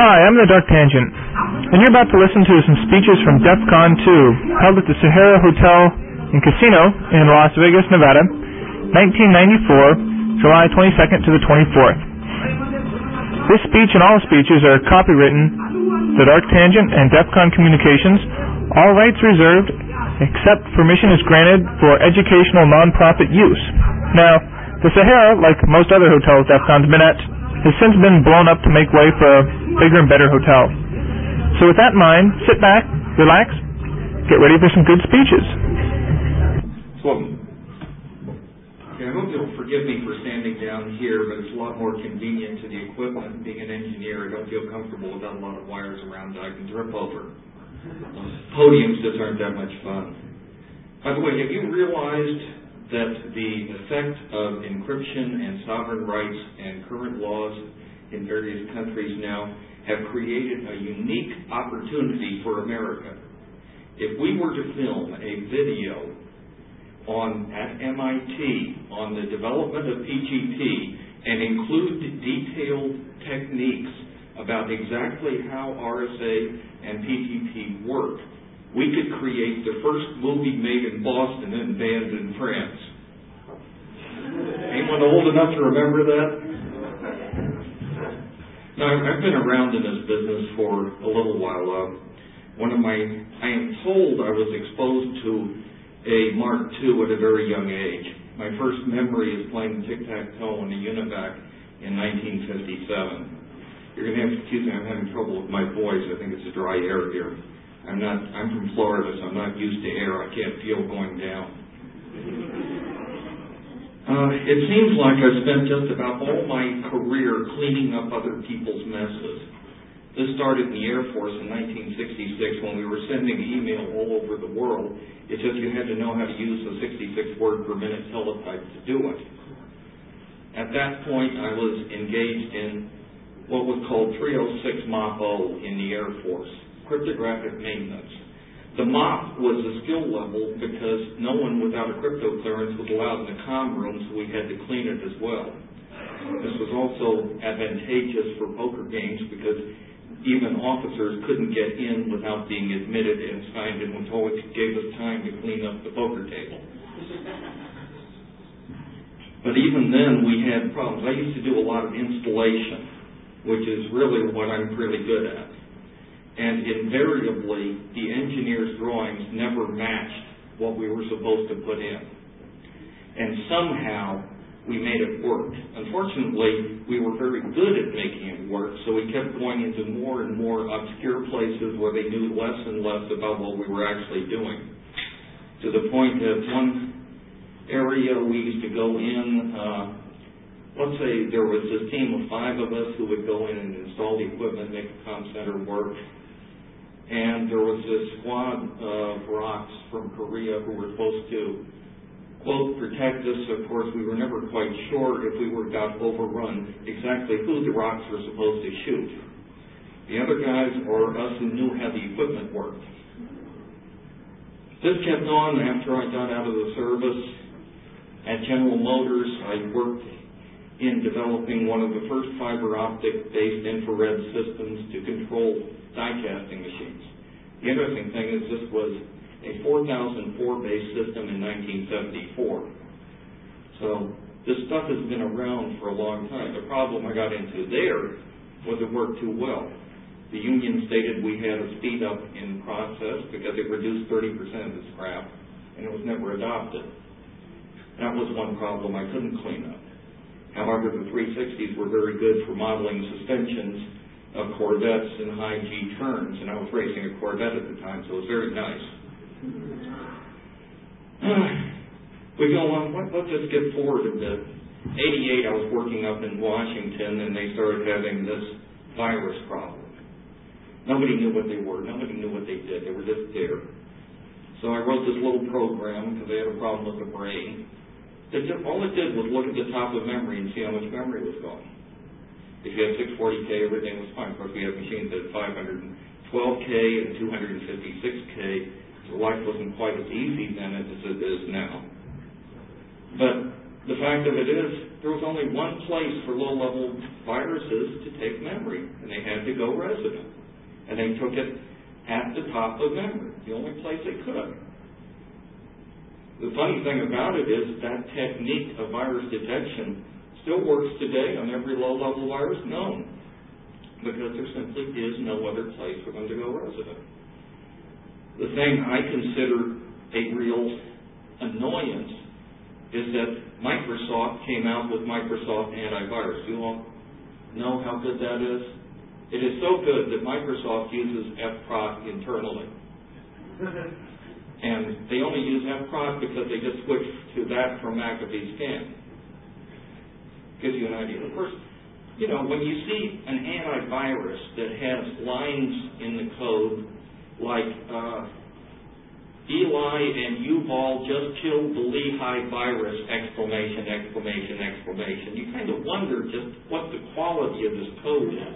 Hi, I'm the Dark Tangent, and you're about to listen to some speeches from DEF CON 2, held at the Sahara Hotel and Casino in Las Vegas, Nevada, 1994, July 22nd to the 24th. This speech and all speeches are copywritten, The Dark Tangent and DEF CON Communications, all rights reserved, except permission is granted for educational non-profit use. Now, the Sahara, like most other hotels DEF CON's been at, has since been blown up to make way for a bigger and better hotel. So with that in mind, sit back, relax, get ready for some good speeches. Slogan. Okay, I hope you'll forgive me for standing down here, but it's a lot more convenient to the equipment. Being an engineer, I don't feel comfortable without a lot of wires around that I can trip over. Podiums just aren't that much fun. By the way, have you realized that the effect of encryption and sovereign rights and current laws in various countries now have created a unique opportunity for America? If we were to film a video at MIT on the development of PGP and include detailed techniques about exactly how RSA and PGP work, we could create the first movie made in Boston and banned in France. Anyone old enough to remember that? Now, I've been around in this business for a little while. I am told I was exposed to a Mark II at a very young age. My first memory is playing tic-tac-toe on a Univac in 1957. You're going to have to excuse me, I'm having trouble with my voice. I think it's a dry air here. I'm from Florida, so I'm not used to air. I can't feel going down. It seems like I've spent just about all my career cleaning up other people's messes. This started in the Air Force in 1966 when we were sending email all over the world. It's just you had to know how to use the 66 word per minute teletype to do it. At that point, I was engaged in what was called 306 MOP-O in the Air Force. Cryptographic maintenance. The MOP was a skill level because no one without a crypto clearance was allowed in the comm room, so we had to clean it as well. This was also advantageous for poker games because even officers couldn't get in without being admitted and signed in, which always gave us time to clean up the poker table. But even then, we had problems. I used to do a lot of installation, which is really what I'm really good at. And invariably, the engineer's drawings never matched what we were supposed to put in. And somehow, we made it work. Unfortunately, we were very good at making it work, so we kept going into more and more obscure places where they knew less and less about what we were actually doing. To the point that one area we used to go in, let's say there was this team of 5 of us who would go in and install the equipment, make the comm center work. And there was this squad of rocks from Korea who were supposed to, quote, protect us. Of course, we were never quite sure if we got overrun exactly who the rocks were supposed to shoot. The other guys or us who knew how the equipment worked. This kept on after I got out of the service. At General Motors, I worked in developing one of the first fiber optic-based infrared systems to control die casting machines. The interesting thing is this was a 4004-based system in 1974. So this stuff has been around for a long time. The problem I got into there was it worked too well. The union stated we had a speed up in process because it reduced 30% of the scrap, and it was never adopted. That was one problem I couldn't clean up. However, the 360s were very good for modeling suspensions of Corvettes and high G turns, and I was racing a Corvette at the time, so it was very nice. We go on, let's just get forward a bit. 88, I was working up in Washington, and they started having this virus problem. Nobody knew what they were. Nobody knew what they did. They were just there. So I wrote this little program because they had a problem with the brain. All it did was look at the top of memory and see how much memory was gone. If you had 640K, everything was fine. Of course, we had machines that had 512K and 256K, so life wasn't quite as easy then as it is now. But the fact of it is, there was only one place for low-level viruses to take memory, and they had to go resident. And they took it at the top of memory, the only place they could. The funny thing about it is that technique of virus detection still works today on every low-level virus known, because there simply is no other place for them to go resident. The thing I consider a real annoyance is that Microsoft came out with Microsoft Antivirus. Do you all know how good that is? It is so good that Microsoft uses FPROT internally. And they only use FPROT because they just switched to that from McAfee Scan. Gives you an idea. Of course, you know, when you see an antivirus that has lines in the code like Eli and Yuval just killed the Lehigh virus, exclamation, exclamation, exclamation. You kind of wonder just what the quality of this code is.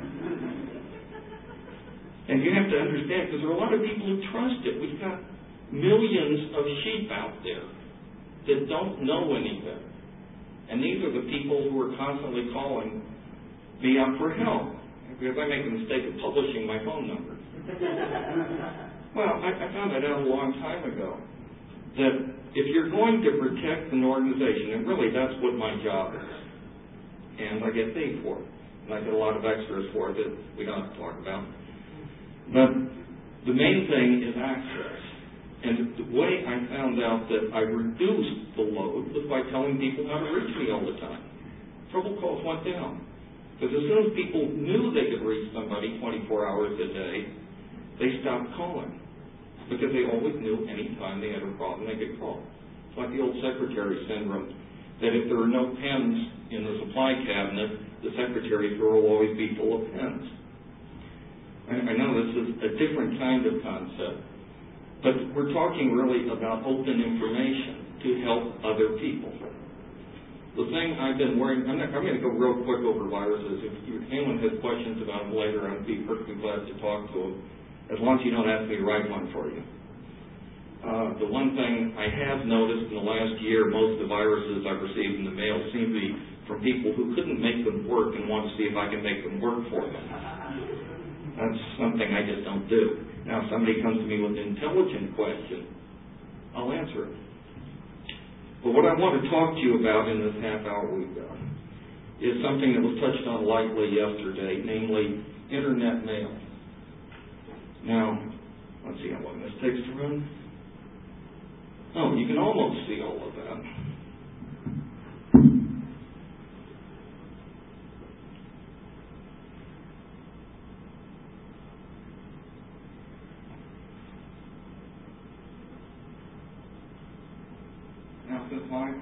And you have to understand, because there are a lot of people who trust it. We've got millions of sheep out there that don't know any better. And these are the people who are constantly calling me up for help, because I make the mistake of publishing my phone number. Well, I found that out a long time ago, that if you're going to protect an organization, and really that's what my job is, and I get paid for it, and I get a lot of extras for it that we don't have to talk about, but the main thing is access. And the way I found out that I reduced the load was by telling people how to reach me all the time. Trouble calls went down, because as soon as people knew they could reach somebody 24 hours a day, they stopped calling, because they always knew any time they had a problem they could call. It's like the old secretary syndrome, that if there are no pens in the supply cabinet, the secretary's drawer will always be full of pens. I know this is a different kind of concept, but we're talking really about open information to help other people. The thing I've been worrying, I'm going to go real quick over viruses. If anyone has questions about them later, I'd be perfectly glad to talk to them, as long as you don't ask me to write one for you. The one thing I have noticed in the last year, most of the viruses I've received in the mail seem to be from people who couldn't make them work and want to see if I can make them work for them. That's something I just don't do. Now, if somebody comes to me with an intelligent question, I'll answer it. But what I want to talk to you about in this half hour we've got is something that was touched on lightly yesterday, namely Internet mail. Now, let's see how long this takes to run. Oh, you can almost see all of that. Now, since my...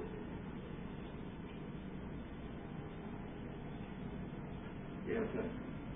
Yeah, okay.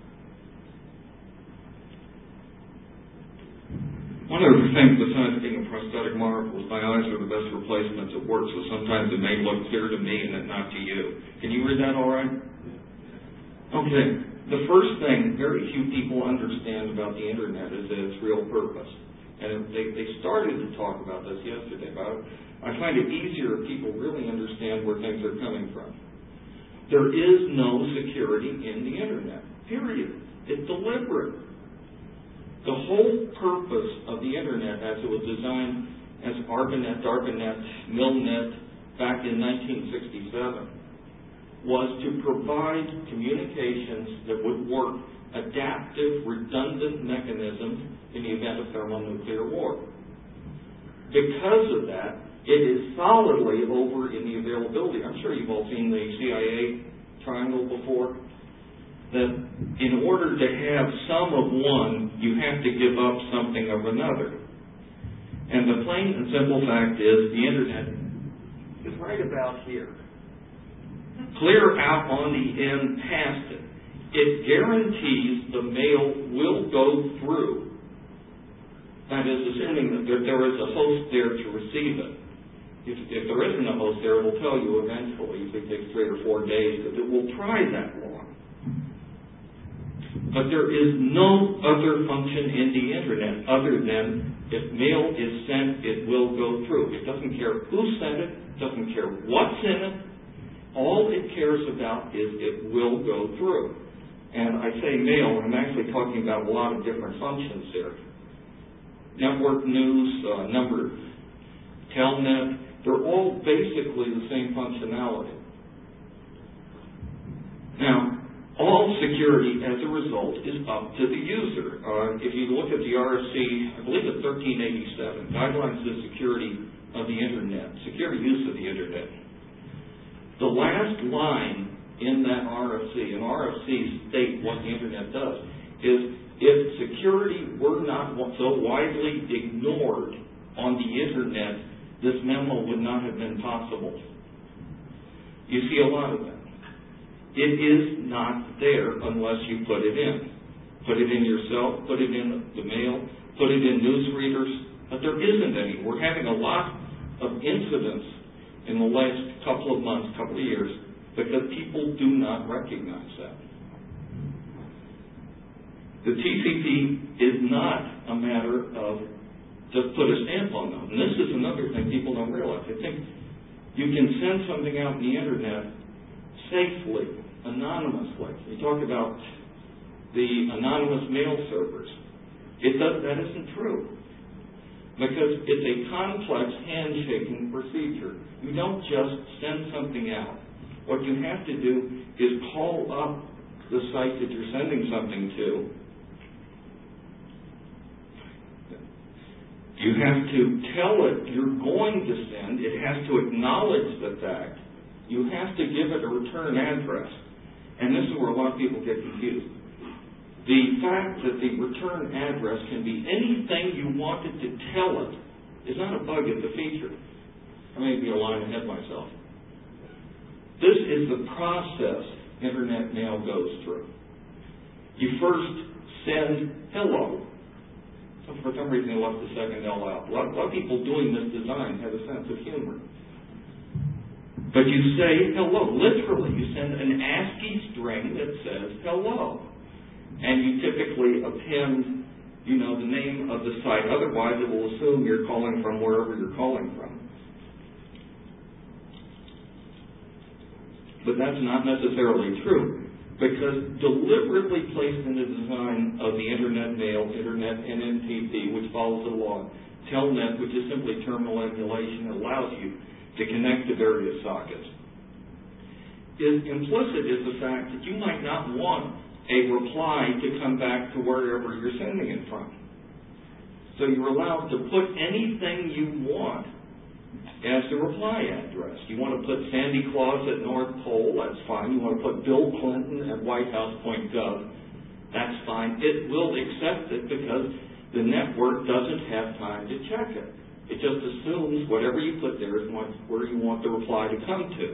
One of the things besides being a prosthetic marvel is my eyes are the best replacements at work, so sometimes it may look clear to me and not to you. Can you read that all right? Okay. The first thing very few people understand about the Internet is that its real purpose. And they started to talk about this yesterday, but I find it easier if people really understand where things are coming from. There is no security in the Internet, period. It's deliberate. The whole purpose of the Internet, as it was designed as ARPANET, DARPANET, MILNET back in 1967, was to provide communications that would work, adaptive, redundant mechanisms in the event of thermonuclear war. Because of that, it is solidly over in the availability. I'm sure you've all seen the CIA triangle before. That in order to have some of one, you have to give up something of another. And the plain and simple fact is the Internet is right about here. Clear out on the end past it. It guarantees the mail will go through. That is, assuming that there is a host there to receive it. If there isn't a host there, it will tell you eventually. It takes 3 or 4 days, because it will try that long. But there is no other function in the Internet other than if mail is sent, it will go through. It doesn't care who sent it, doesn't care what's in it. All it cares about is it will go through. And I say mail, I'm actually talking about a lot of different functions here. Network news, number, Telnet, they're all basically the same functionality. Now, all security, as a result, is up to the user. If you look at the RFC, I believe it's 1387, Guidelines to Security of the Internet, Secure Use of the Internet. The last line in that RFC, and RFCs state what the Internet does, is if security were not so widely ignored on the Internet, this memo would not have been possible. You see a lot of that. It is not there unless you put it in. Put it in yourself, put it in the mail, put it in newsreaders, but there isn't any. We're having a lot of incidents in the last couple of months, couple of years, because people do not recognize that. The TCP is not a matter of just put a stamp on them. And this is another thing people don't realize. They think you can send something out on the Internet safely, anonymously. We talk about the anonymous mail servers. That isn't true, because it's a complex handshaking procedure. You don't just send something out. What you have to do is call up the site that you're sending something to. You have to tell it you're going to send. It has to acknowledge the fact. You have to give it a return address. And this is where a lot of people get confused. The fact that the return address can be anything you wanted to tell it is not a bug, it's a feature. I may be a line ahead myself. This is the process Internet mail goes through. You first send hello. So for some reason they left the second L out. A lot of people doing this design have a sense of humor. But you say hello. Literally, you send an ASCII string that says hello. And you typically append, the name of the site. Otherwise, it will assume you're calling from wherever you're calling from. But that's not necessarily true, because deliberately placed in the design of the Internet mail, Internet NNTP, which follows the law, Telnet, which is simply terminal emulation, allows you to connect to various sockets. Implicit is the fact that you might not want a reply to come back to wherever you're sending it from. So you're allowed to put anything you want as the reply address. You want to put Sandy Claus at North Pole, that's fine. You want to put Bill Clinton at whitehouse.gov, that's fine. It will accept it because the network doesn't have time to check it. It just assumes whatever you put there is where you want the reply to come to.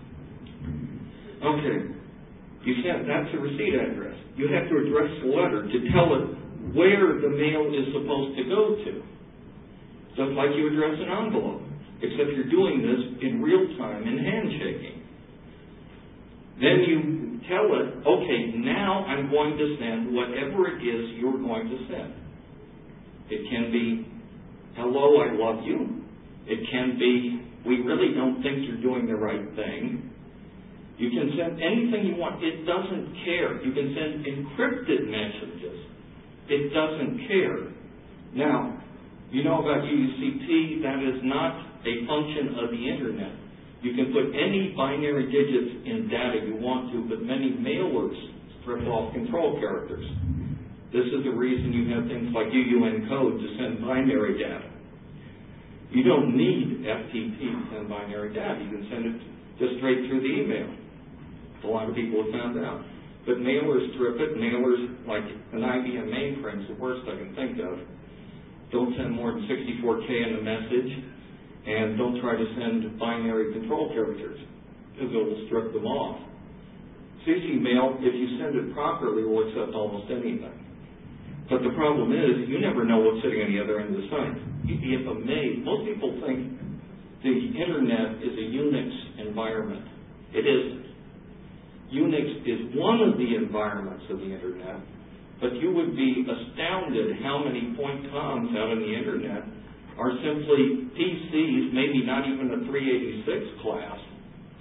Okay, that's the receipt address. You have to address the letter to tell it where the mail is supposed to go to. Just like you address an envelope, except you're doing this in real time in handshaking. Then you tell it, okay, now I'm going to send whatever it is you're going to send. It can be, hello, I love you. It can be, we really don't think you're doing the right thing. You can send anything you want. It doesn't care. You can send encrypted messages. It doesn't care. Now, you know about UUCT, that is not a function of the Internet. You can put any binary digits in data you want to, but many mailers strip off control characters. This is the reason you have things like UUN code to send binary data. You don't need FTP to send binary data. You can send it just straight through the email. A lot of people have found out. But mailers strip it. Mailers, like an IBM mainframe, is the worst I can think of. Don't send more than 64K in a message, and don't try to send binary control characters, because it will strip them off. CC mail, if you send it properly, will accept almost anything. But the problem is, you never know what's sitting on the other end of the site. You'd be amazed. Most people think the Internet is a Unix environment. It isn't. Unix is one of the environments of the Internet, but you would be astounded how many .coms out on the Internet are simply PCs, maybe not even a 386 class,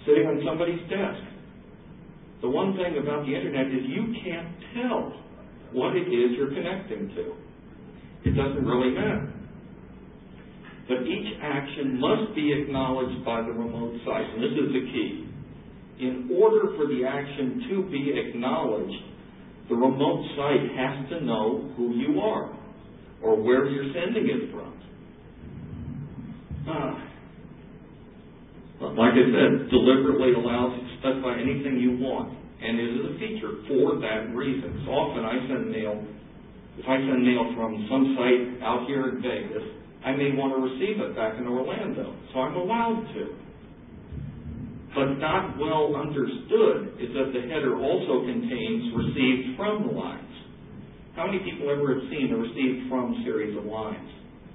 sitting on somebody's desk. The one thing about the internet is you can't tell what it is you're connecting to. It doesn't really matter. But each action must be acknowledged by the remote site, and this is the key. In order for the action to be acknowledged, the remote site has to know who you are or where you're sending it from. Like I said, deliberately allows you to specify anything you want, and it is a feature for that reason. So often I send mail, if I send mail from some site out here in Vegas, I may want to receive it back in Orlando, so I'm allowed to. But not well understood is that the header also contains received from lines. How many people ever have seen a received from series of lines?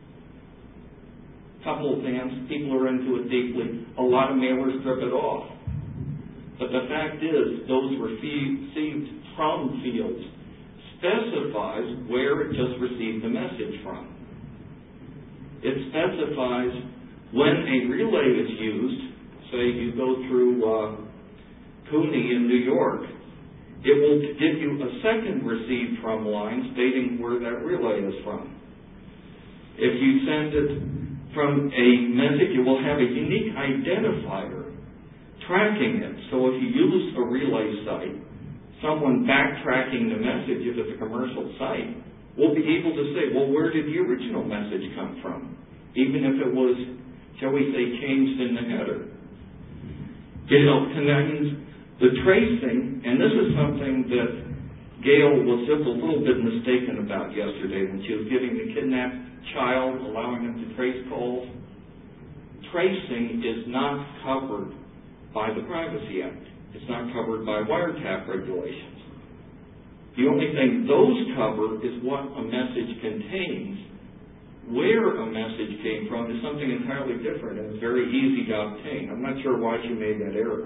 A couple of fans, people are into it deeply. A lot of mailers strip it off. But the fact is, those received from fields specifies where it just received the message from. It specifies when a relay is used. Say you go through Cooney in New York, it will give you a second received from line stating where that relay is from. If you send it from a message, it will have a unique identifier tracking it. So if you use a relay site, someone backtracking the message, if it's a commercial site, will be able to say, well, where did the original message come from? Even if it was, shall we say, changed in the header. And that means the tracing, and this is something that Gail was just a little bit mistaken about yesterday when she was giving the kidnapped child, allowing them to trace calls. Tracing is not covered by the Privacy Act. It's not covered by wiretap regulations. The only thing those cover is what a message contains. Where a message came from is something entirely different, and it's very easy to obtain. I'm not sure why she made that error.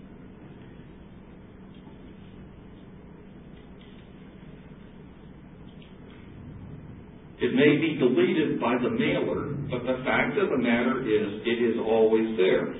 It may be deleted by the mailer, but the fact of the matter is it is always there.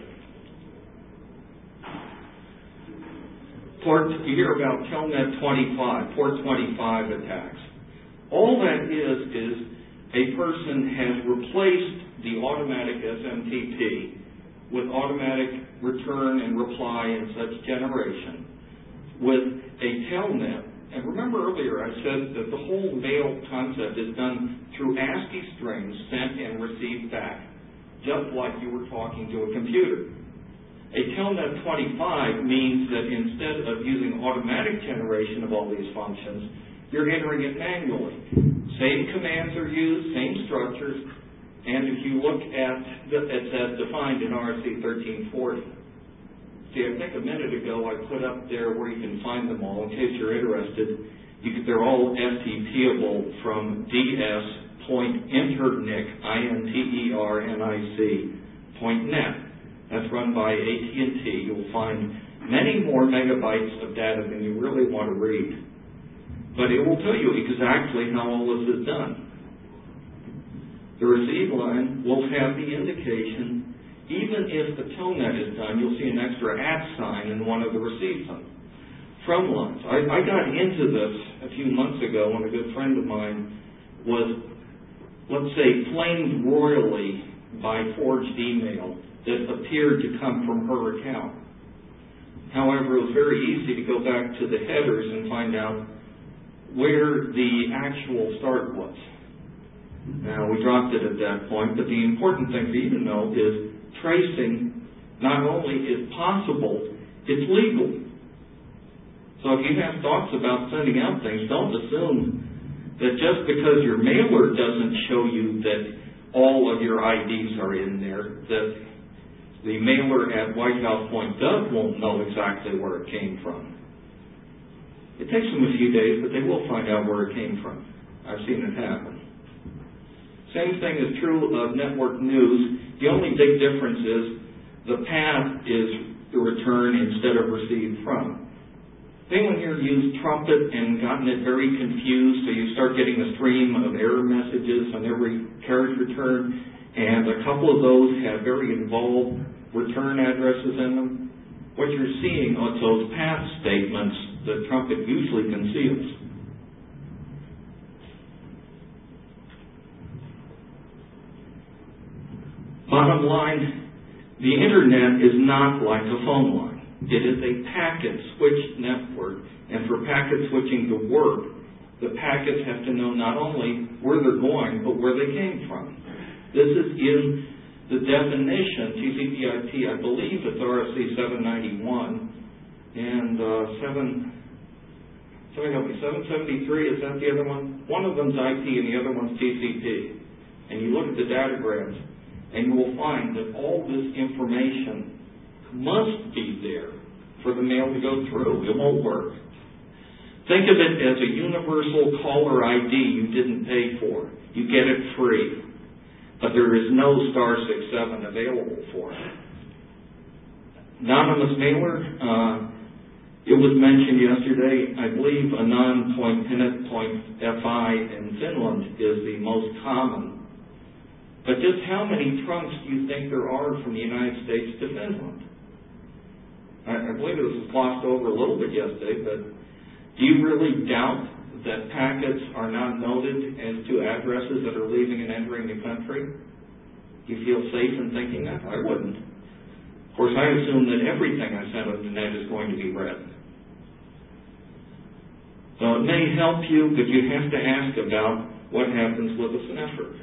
You hear about Telnet 25, Port 25 attacks. All that is a person has replaced the automatic SMTP with automatic return and reply and such generation with a Telnet. And remember earlier I said that the whole mail concept is done through ASCII strings sent and received back, just like you were talking to a computer. A Telnet 25 means that instead of using automatic generation of all these functions, you're entering it manually. Same commands are used, same structures, and if you look at it's as defined in RFC 1340. See, I think a minute ago I put up there where you can find them all. In case you're interested, they're all FTP-able from ds.internic, internic.net. That's run by AT&T. You'll find many more megabytes of data than you really want to read. But it will tell you exactly how all this is done. The receive line will have the indication, even if the Telnet is done, you'll see an extra @ sign in one of the receive from lines. I got into this a few months ago when a good friend of mine was, let's say, flamed royally by forged email that appeared to come from her account. However, it was very easy to go back to the headers and find out where the actual start was. Now, we dropped it at that point, but the important thing for you to know is tracing not only is possible, it's legal. So if you have thoughts about sending out things, don't assume that just because your mailer doesn't show you that all of your IDs are in there, that the mailer at White House Point Gov won't know exactly where it came from. It takes them a few days, but they will find out where it came from. I've seen it happen. Same thing is true of network news. The only big difference is the path is the return instead of received from. Anyone here used Trumpet and gotten it very confused, so you start getting a stream of error messages on every carriage return, and a couple of those have very involved return addresses in them? what you're seeing are those path statements that Trumpet usually conceals. Bottom line, the Internet is not like a phone line. It is a packet switch network, and for packet switching to work, the packets have to know not only where they're going, but where they came from. This is in the definition, TCP/IP, I believe it's RFC 791, and 773, is that the other one? One of them's IP and the other one's TCP. And you look at the datagrams, and you will find that all this information must be there for the mail to go through. It won't work. Think of it as a universal caller ID you didn't pay for. You get it free. But there is no *67 available for it. Anonymous mailer, it was mentioned yesterday, I believe Anon.Pinet.fi in Finland is the most common. But just how many trunks do you think there are from the United States to Finland? I believe it was glossed over a little bit yesterday, but do you really doubt that packets are not noted as to addresses that are leaving and entering the country? Do you feel safe in thinking that? I wouldn't. Of course, I assume that everything I send on the net is going to be read. So it may help you, but you have to ask about what happens with a sniffer.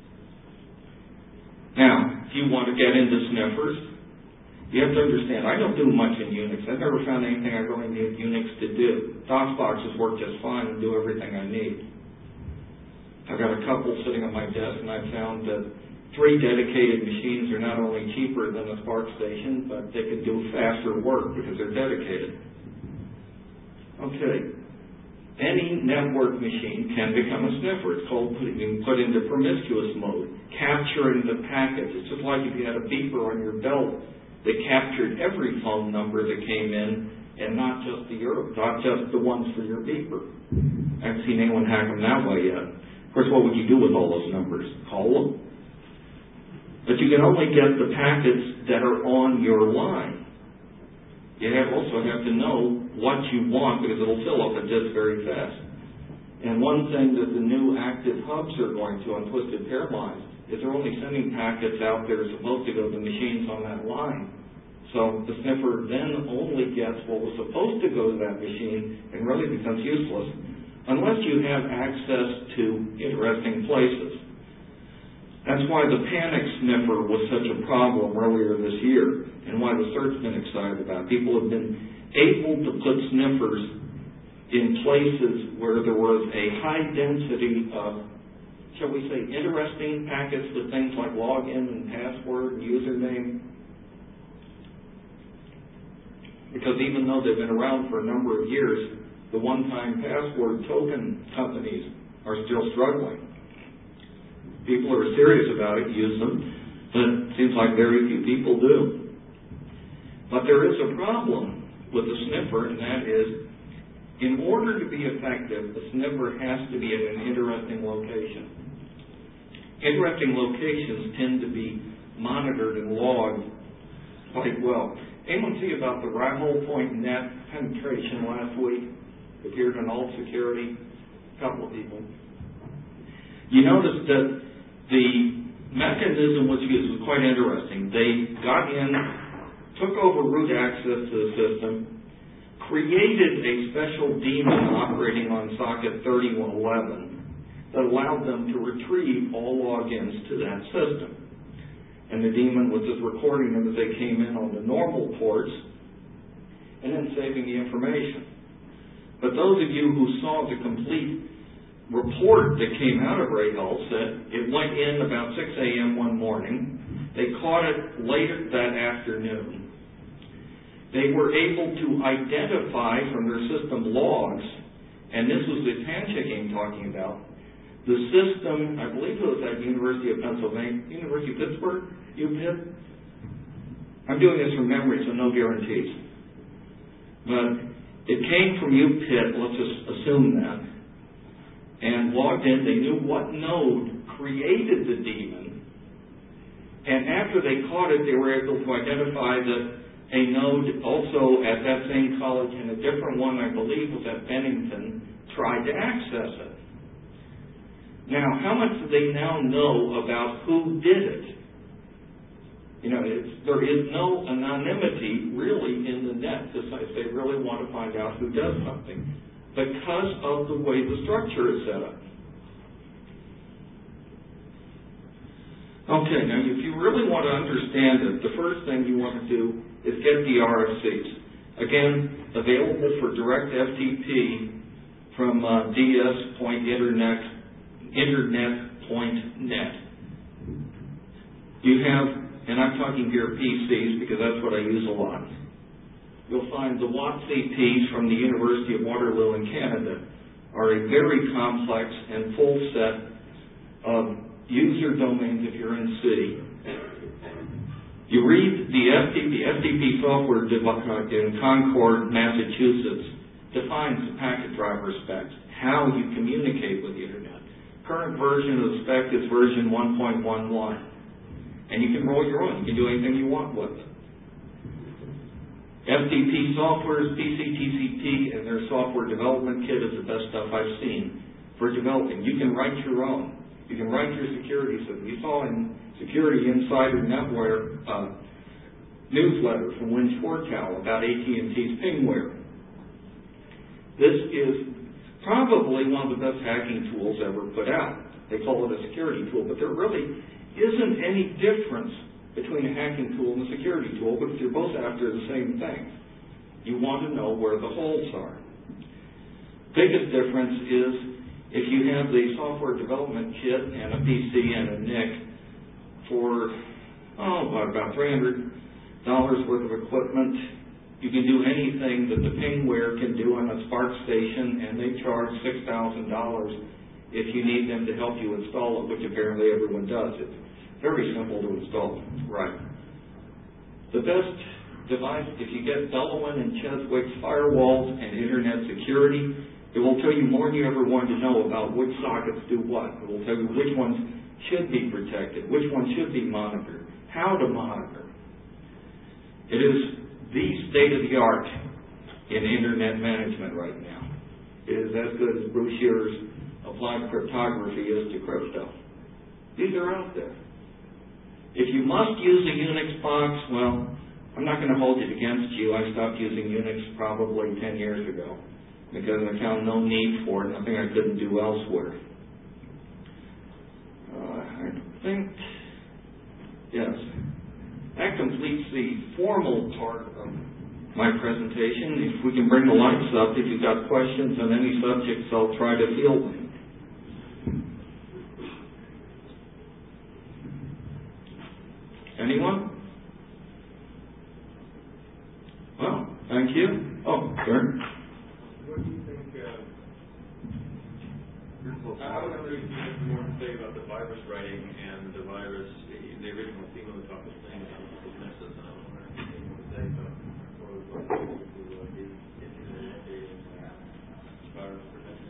Now, if you want to get into sniffers, you have to understand, I don't do much in Unix. I've never found anything I really need Unix to do. DOSBoxes work just fine and do everything I need. I've got a couple sitting on my desk, and I've found that 3 dedicated machines are not only cheaper than a Spark station, but they can do faster work because they're dedicated. Okay. Any network machine can become a sniffer. It's called being put into promiscuous mode, capturing the packets. It's just like if you had a beeper on your belt that captured every phone number that came in, and not just the ones for your beeper. I haven't seen anyone hack them that way yet. Of course, what would you do with all those numbers? Call them? But you can only get the packets that are on your line. You also have to know what you want, because it'll fill up a disk very fast. And one thing that the new active hubs are going to on Twisted Pair lines is they're only sending packets out that are supposed to go to machines on that line. So the sniffer then only gets what was supposed to go to that machine and really becomes useless unless you have access to interesting places. That's why the panic sniffer was such a problem earlier this year, and why the CERT's been excited about it. People have been able to put sniffers in places where there was a high density of, shall we say, interesting packets with things like login and password and username. Because even though they've been around for a number of years, the one-time password token companies are still struggling. People who are serious about it use them, but it seems like very few people do. But there is a problem with the sniffer, and that is, in order to be effective, the sniffer has to be at an interesting location. Interesting locations tend to be monitored and logged quite well. Anyone see about the RiHole.net penetration last week? It appeared on Alt Security. A couple of people. You notice that the mechanism was used was quite interesting. They got in, took over root access to the system, created a special daemon operating on socket 3111 that allowed them to retrieve all logins to that system. And the daemon was just recording them as they came in on the normal ports and then saving the information. But those of you who saw the complete report that came out of RiHole said it went in about 6 a.m. one morning. They caught it later that afternoon. They were able to identify from their system logs, and this was the handshaking I'm talking about, the system, I believe it was at University of Pennsylvania, University of Pittsburgh, UPitt. I'm doing this from memory, so no guarantees. But it came from UPitt, let's just assume that, and logged in. They knew what node created the daemon, and after they caught it, they were able to identify that a node also at that same college, and a different one, I believe, was at Bennington, tried to access it. Now, how much do they now know about who did it? There is no anonymity really in the net to say if they really want to find out who does something because of the way the structure is set up. Okay, now if you really want to understand it, the first thing you want to do is get the RFCs. Again, available for direct FTP from ds.internet.net. You have, and I'm talking here PCs because that's what I use a lot. You'll find the WATCPs from the University of Waterloo in Canada are a very complex and full set of user domains if you're in C. You read the FTP software in Concord, Massachusetts, defines the packet driver specs, how you communicate with the Internet. Current version of the spec is version 1.11. And you can roll your own. You can do anything you want with it. FTP software is PCTCP, and their software development kit is the best stuff I've seen for developing. You can write your own. You can write your security system. You saw in Security Insider Netwear newsletter from Win Schwartau about AT&T's Pingware. This is probably one of the best hacking tools ever put out. They call it a security tool, but there really isn't any difference between a hacking tool and a security tool because you're both after the same thing. You want to know where the holes are. Biggest difference is if you have the software development kit and a PC and a NIC for about $300 worth of equipment, you can do anything that the Pingware can do on a Spark station, and they charge $6,000 if you need them to help you install it, which apparently everyone does. It's very simple to install. Right. The best device, if you get Bellowin and Cheswick's firewalls and Internet security, it will tell you more than you ever wanted to know about which sockets do what. It will tell you which ones should be protected, which ones should be monitored, how to monitor. It is the state-of-the-art in Internet management right now. It is as good as Bruce Shearer's applied cryptography is to crypto. These are out there. If you must use a Unix box, well, I'm not going to hold it against you. I stopped using Unix probably 10 years ago because I found no need for it, nothing I couldn't do elsewhere. I think, yes, that completes the formal part of my presentation. If we can bring the lights up, if you've got questions on any subjects, I'll try to field them. Anyone? Well, thank you. Oh, sir. What do you think, I was wondering if you had more to say about the virus writing and the virus, the original theme of the talk was playing about the messes, and I was wondering if you had more to say about what was going on to the Internet updating virus protection.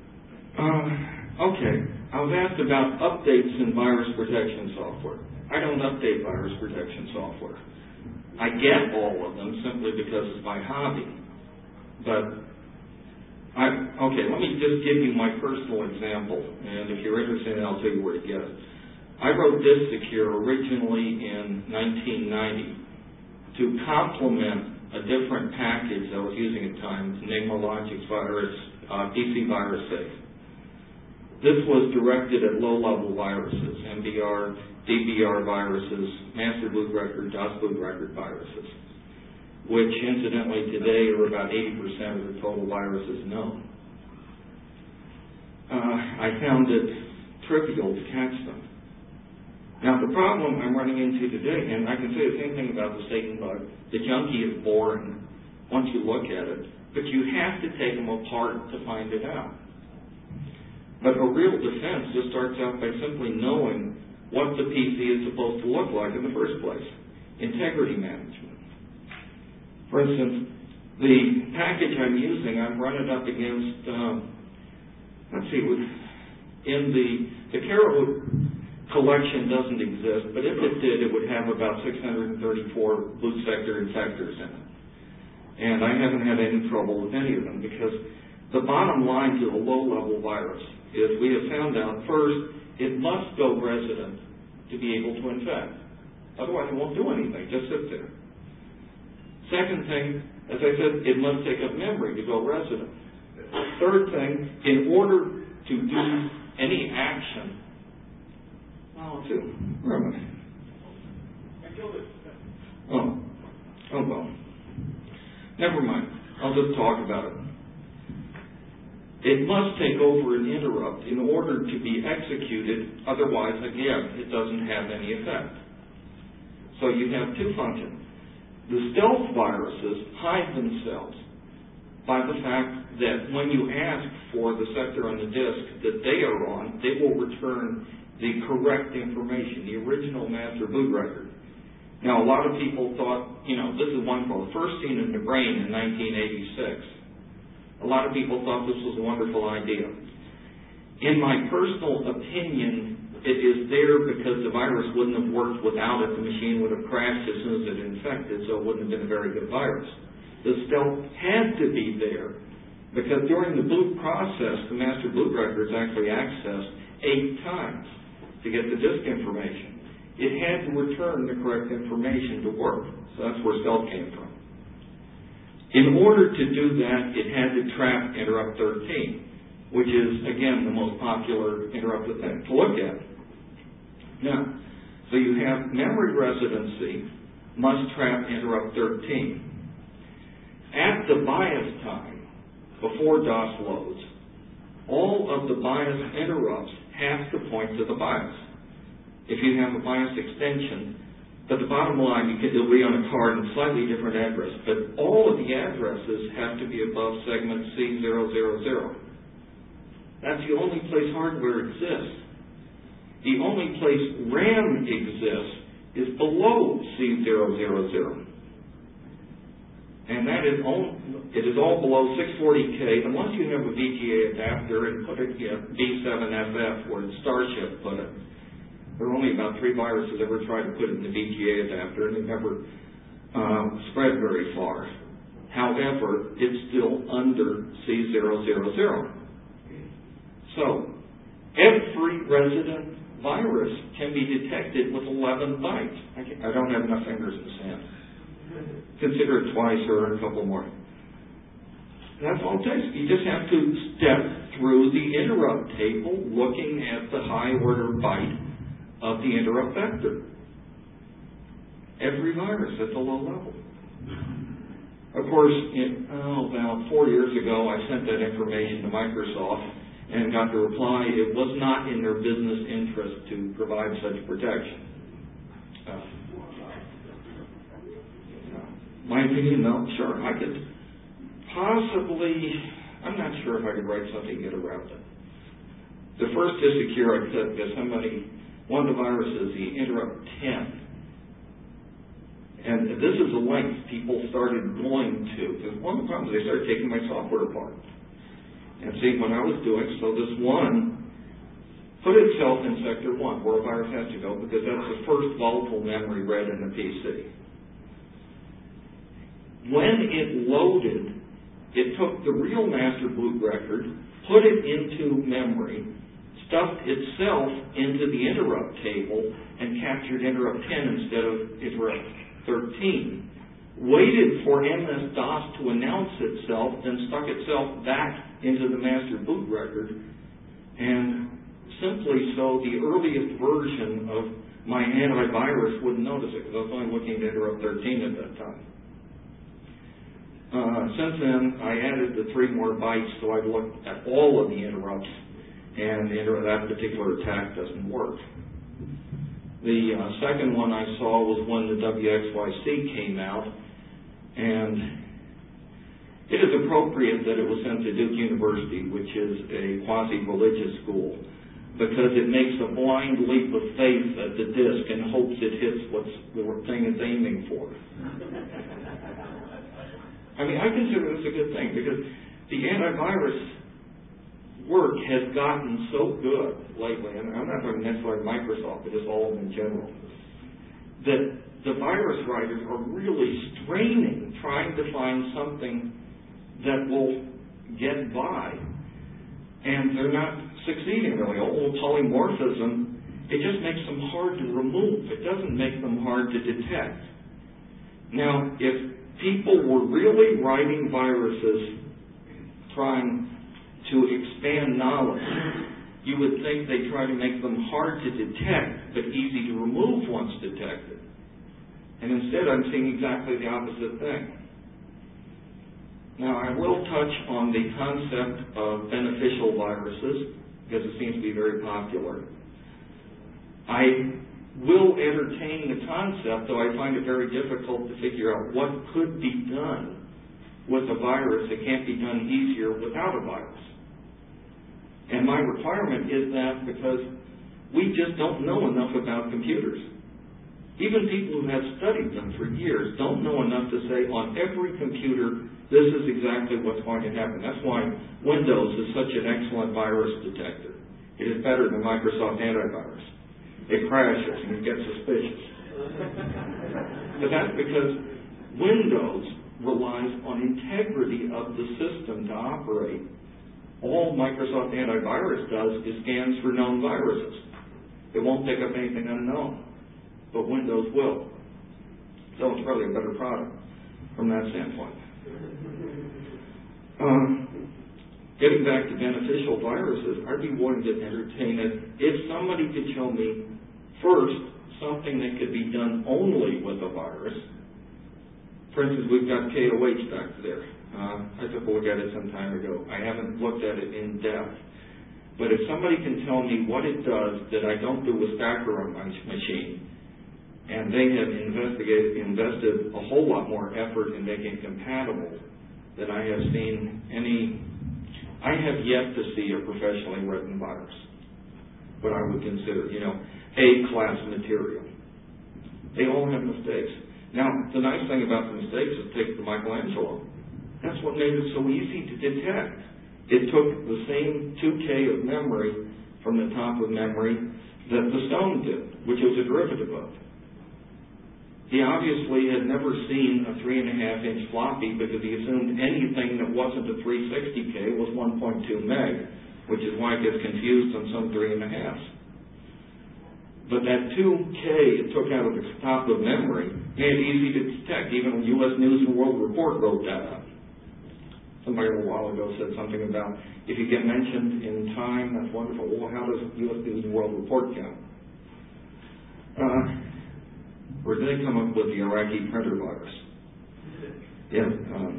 Okay. I was asked about updates in virus protection software. I don't update virus protection software. I get all of them simply because it's my hobby. But, let me just give you my personal example. And if you're interested, I'll tell you where to get it. I wrote DiskSecure originally in 1990 to complement a different package I was using at the time, Enigma Logix virus, PC Virus Safe. This was directed at low-level viruses, MBR, DBR viruses, master boot record, DOS boot record viruses, which incidentally today are about 80% of the total viruses known. I found it trivial to catch them. Now the problem I'm running into today, and I can say the same thing about the Satan bug, the junkie is boring once you look at it, but you have to take them apart to find it out. But a real defense just starts out by simply knowing what the PC is supposed to look like in the first place. Integrity management. For instance, the package I'm using, I'm running up against, in the Carahoo collection doesn't exist, but if it did, it would have about 634 boot sector infectors in it. And I haven't had any trouble with any of them, because the bottom line to a low-level virus is we have found out, first, it must go resident to be able to infect. Otherwise, it won't do anything, just sit there. Second thing, as I said, it must take up memory to go resident. Third thing, in order to do any action, where am I? Oh, well. Never mind. I'll just talk about it. It must take over an interrupt in order to be executed. Otherwise, again, it doesn't have any effect. So you have two functions. The stealth viruses hide themselves by the fact that when you ask for the sector on the disk that they are on, they will return the correct information, the original master boot record. Now, a lot of people thought, this is wonderful. First seen in the brain in 1986. A lot of people thought this was a wonderful idea. In my personal opinion, it is there because the virus wouldn't have worked without it. The machine would have crashed as soon as it infected, so it wouldn't have been a very good virus. The stealth had to be there because during the boot process, the master boot record is actually accessed 8 times to get the disk information. It had to return the correct information to work. So that's where stealth came from. In order to do that, it had to trap interrupt 13, which is, again, the most popular interrupt thing to look at. Now, so you have memory residency must trap interrupt 13. At the BIOS time, before DOS loads, all of the BIOS interrupts have to point to the BIOS. If you have a BIOS extension, but the bottom line, it'll be on a card in a slightly different address, but all of the addresses have to be above segment C000. That's the only place hardware exists. The only place RAM exists is below C000. And it is all below 640K, unless you have a VGA adapter and put it in B7FF where Starship put it. There were only about 3 viruses ever tried to put it in the VGA adapter, and it never spread very far. However, it's still under C000. So, every resident virus can be detected with 11 bytes. I don't have enough fingers in the sand. Consider it twice or a couple more. That's all it takes. You just have to step through the interrupt table looking at the high order byte of the interrupt vector. Every virus at the low level. Of course, about 4 years ago, I sent that information to Microsoft and got the reply, it was not in their business interest to provide such protection. My opinion, no, sure, I could possibly, I'm not sure if I could write something to get around it. The first Disecure I said because one of the viruses, the interrupt 10, and this is a length people started going to, because one of the problems, they started taking my software apart. And see, when I was doing, so this one put itself in sector 1, where a virus has to go, because that's the first volatile memory read in a PC. When it loaded, it took the real master boot record, put it into memory, stuffed itself into the interrupt table, and captured interrupt 10 instead of interrupt 13. Waited for MS-DOS to announce itself, then stuck itself back into the master boot record, and simply so the earliest version of my antivirus wouldn't notice it, because I was only looking at interrupt 13 at that time. Since then, I added the 3 more bytes, so I've looked at all of the interrupts, and that particular attack doesn't work. The second one I saw was when the WXYC came out, and it is appropriate that it was sent to Duke University, which is a quasi-religious school, because it makes a blind leap of faith at the disk and hopes it hits what the thing it's aiming for. I mean, I consider this a good thing, because the antivirus work has gotten so good lately, and I'm not talking necessarily Microsoft, but just all of them in general, that the virus writers are really straining, trying to find something that will get by, and they're not succeeding really. Old polymorphism, it just makes them hard to remove. It doesn't make them hard to detect. Now, if people were really writing viruses trying to expand knowledge, you would think they try to make them hard to detect but easy to remove once detected. And instead I'm seeing exactly the opposite thing. Now I will touch on the concept of beneficial viruses because it seems to be very popular. I will entertain the concept, though I find it very difficult to figure out what could be done with a virus that can't be done easier without a virus. And my requirement is that because we just don't know enough about computers. Even people who have studied them for years don't know enough to say on every computer this is exactly what's going to happen. That's why Windows is such an excellent virus detector. It is better than Microsoft antivirus. It crashes and you get suspicious. But that's because Windows relies on integrity of the system to operate. All Microsoft antivirus does is scans for known viruses. It won't pick up anything unknown, but Windows will. So it's really a better product from that standpoint. Getting back to beneficial viruses, I'd be willing to entertain it if somebody could show me first something that could be done only with a virus. For instance, we've got KOH back there. I took a look at it some time ago. I haven't looked at it in depth. But if somebody can tell me what it does that I don't do with Stacker on my machine, and they have invested a whole lot more effort in making it compatible than I have seen I have yet to see a professionally written virus, what I would consider, A-class material. They all have mistakes. Now, the nice thing about the mistakes is take the Michelangelo. That's what made it so easy to detect. It took the same 2K of memory from the top of memory that the stone did, which was a derivative of. He obviously had never seen a 3.5-inch floppy because he assumed anything that wasn't a 360K was 1.2 meg, which is why it gets confused on some 3.5s. But that 2K it took out of the top of memory made it easy to detect. Even U.S. News and World Report wrote that up. Somebody a while ago said something about if you get mentioned in time, that's wonderful. Well, how does U.S. News and World Report count? Where did they come up with the Iraqi printer virus? Yeah.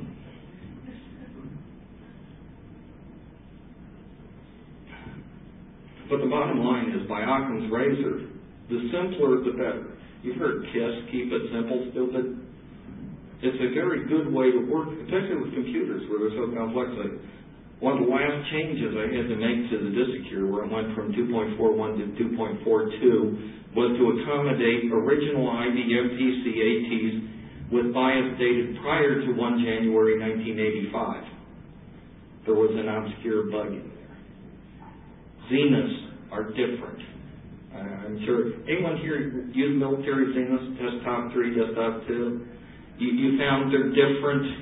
But the bottom line is, by Occam's razor, the simpler the better. You've heard KISS, keep it simple, stupid. It's a very good way to work, especially with computers where they're so complex. One of the last changes I had to make to the DiskSecure, where it went from 2.41 to 2.42, was to accommodate original IBM PC-ATs with BIOS dated prior to 1 January 1985. There was an obscure bug in there. Zeniths are different. I'm sure anyone here use military Zeniths, Desktop 3, Desktop 2? You found they're different.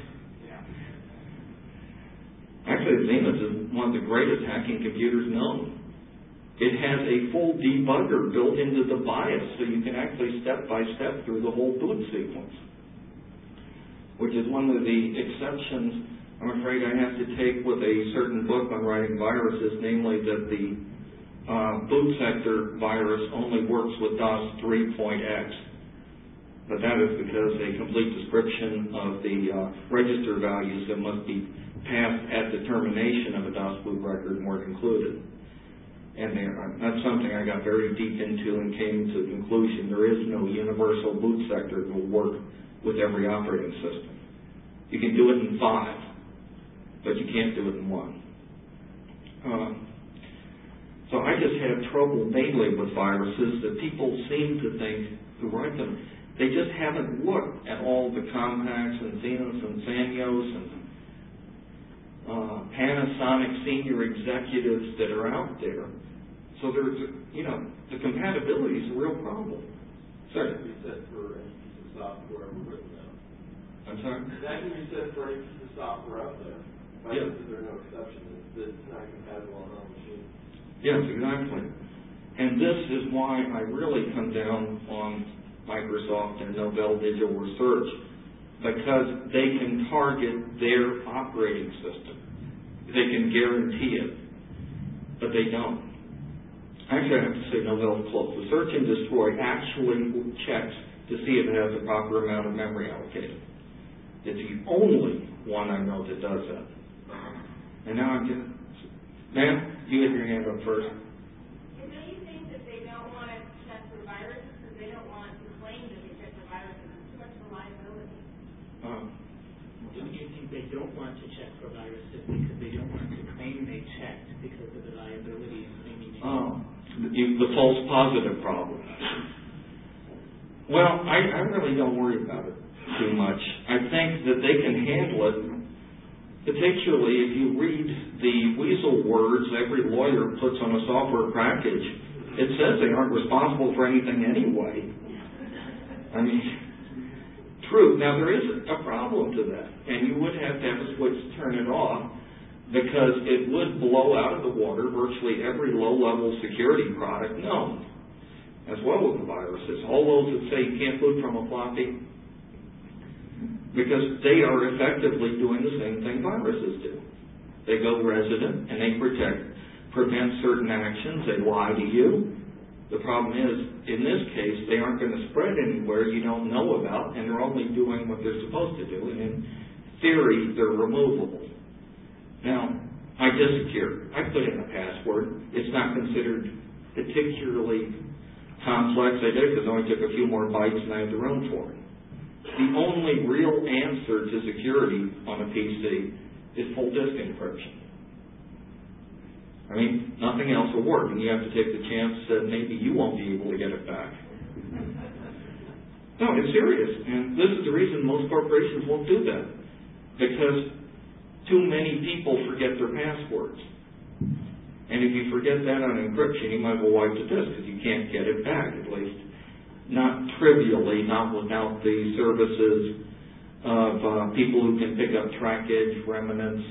Actually, Zenith is one of the greatest hacking computers known. It has a full debugger built into the BIOS, so you can actually step by step through the whole boot sequence, which is one of the exceptions I'm afraid I have to take with a certain book on writing viruses, namely that the boot sector virus only works with DOS 3.x. But that is because a complete description of the register values that must be passed at the termination of a DOS boot record weren't included. And that's something I got very deep into and came to the conclusion there is no universal boot sector that will work with every operating system. You can do it in 5, but you can't do it in 1. So I just have trouble mainly with viruses that people seem to think, who write them, they just haven't looked at all the Compacts and Zeniths and Sanyos and Panasonic senior executives that are out there. So there's, the compatibility is a real problem. Sorry. That can be set for any piece of software ever written down. I'm sorry? That can be set for any piece of software out there. Yeah. There are no exceptions. It's not compatible on our machine. Yes, exactly. And this is why I really come down on Microsoft and Novell Digital Research, because they can target their operating system. They can guarantee it, but they don't. Actually, I have to say Novell's close. The Search and Destroy actually checks to see if it has the proper amount of memory allocated. It's the only one I know that does that. And now I'm just, ma'am, you have your hand up first. And do you think that they don't want to check for viruses because they don't want to claim that they check for viruses? It's too much reliability. Don't you think they don't want to check for viruses because they don't want to claim they checked because of the liability and claiming the false positive problem. Well, I really don't worry about it too much. I think that they can handle it, particularly if you read the weasel words every lawyer puts on a software package. It says they aren't responsible for anything anyway. I mean, true. Now, there is a problem to that, and you would have to have a switch to turn it off, because it would blow out of the water virtually every low-level security product known, as well as the viruses. All those that say you can't boot from a floppy, because they are effectively doing the same thing viruses do. They go resident, and they prevent certain actions. They lie to you. The problem is, in this case, they aren't going to spread anywhere you don't know about, and they're only doing what they're supposed to do, and in theory, they're removable. Now, I disappear. I put in a password. It's not considered particularly complex. I did it because it only took a few more bytes than I had the room for it. The only real answer to security on a PC is full disk encryption. I mean, nothing else will work, and you have to take the chance that maybe you won't be able to get it back. No, it's serious, and this is the reason most corporations won't do that, because too many people forget their passwords. And if you forget that on encryption, you might as well wipe the disk because you can't get it back, at least. Not trivially, not without the services of people who can pick up trackage, remnants.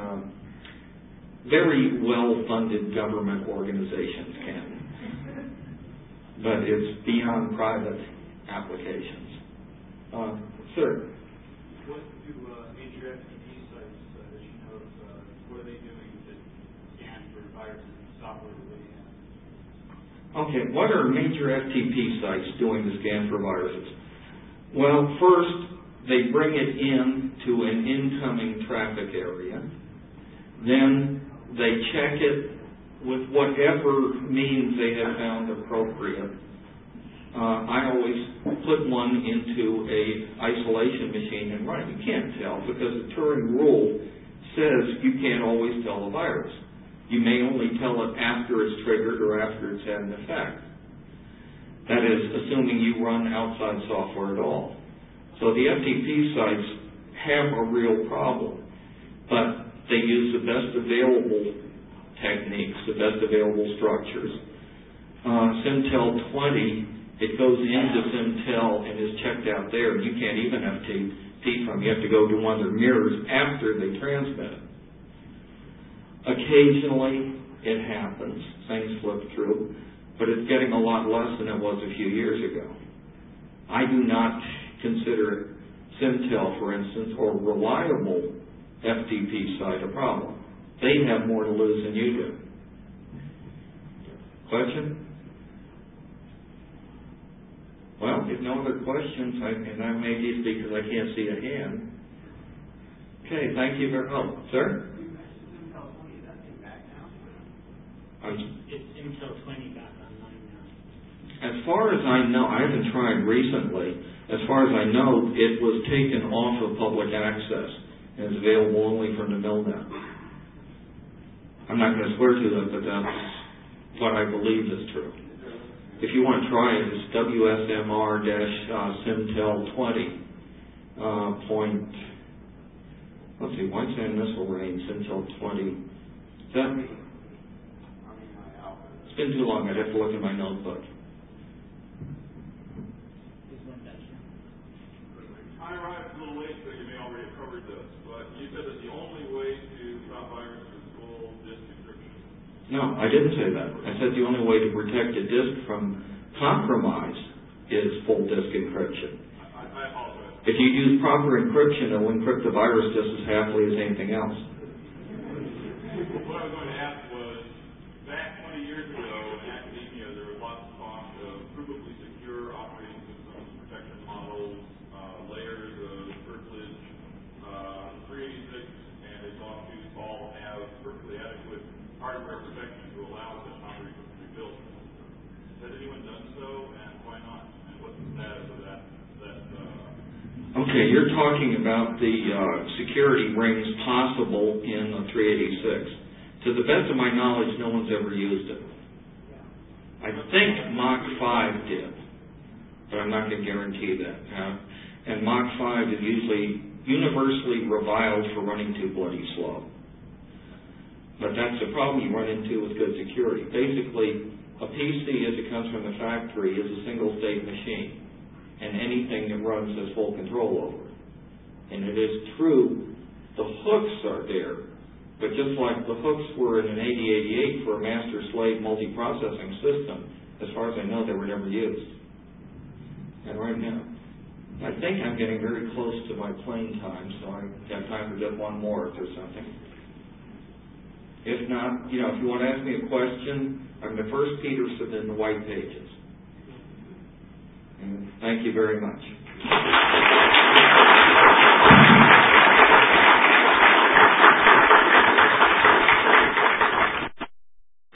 Very well-funded government organizations can. But it's beyond private applications. Sir? What do major FTP sites that you know of, what are they doing to scan for viruses and software related? Okay, what are major FTP sites doing to scan for viruses? Well, first, they bring it in to an incoming traffic area. Then they check it with whatever means they have found appropriate. I always put one into a isolation machine and run it. You can't tell because the Turing rule says you can't always tell a virus. You may only tell it after it's triggered or after it's had an effect. That is, assuming you run outside software at all. So the FTP sites have a real problem, but they use the best available techniques, the best available structures. Simtel 20, it goes into Simtel and is checked out there. You can't even FTP from. You have to go to one of their mirrors after they transmit it. Occasionally, it happens. Things slip through, but it's getting a lot less than it was a few years ago. I do not consider Simtel, for instance, or reliable FTP site a problem. They have more to lose than you do. Question? Well, if no other questions, and I may just because I can't see a hand. Okay, thank you very much. Sir? It's Intel 20 back online now. As far as I know, I haven't tried recently. As far as I know, it was taken off of public access and is available only from the Milnet. I'm not going to swear to that, but that's what I believe is true. If you want to try it, it's WSMR-Simtel 20. let's see, White Sand Missile Range until 20. It's been too long. I'd have to look in my notebook. I arrived a little late, so you may already have covered this, but you said that the only way to stop viruses is full disk encryption. No, I didn't say that. I said the only way to protect a disk from compromise is full disk encryption. I apologize. If you use proper encryption, it will encrypt the virus just as happily as anything else. What I was going to ask was, back 20 years ago in academia, there was lots of talk of provably secure operating systems, protection models, layers of privilege. 386 and its offshoots all have perfectly adequate hardware protection to allow such operating systems to be built. Has anyone done so, and why not? And what's the status of that? Okay, you're talking about the security rings possible in 386. To the best of my knowledge, no one's ever used it. I think Mach 5 did, but I'm not going to guarantee that. And Mach 5 is usually universally reviled for running too bloody slow. But that's the problem you run into with good security. Basically, a PC as it comes from the factory is a single-state machine, and anything that runs has full control over it. And it is true, the hooks are there, but just like the hooks were in an 8088 for a master-slave multiprocessing system, as far as I know, they were never used. And right now, I think I'm getting very close to my plane time, so I have time for just one more if there's something. If not, if you want to ask me a question, I'm the first Peterson in the white pages. And thank you very much.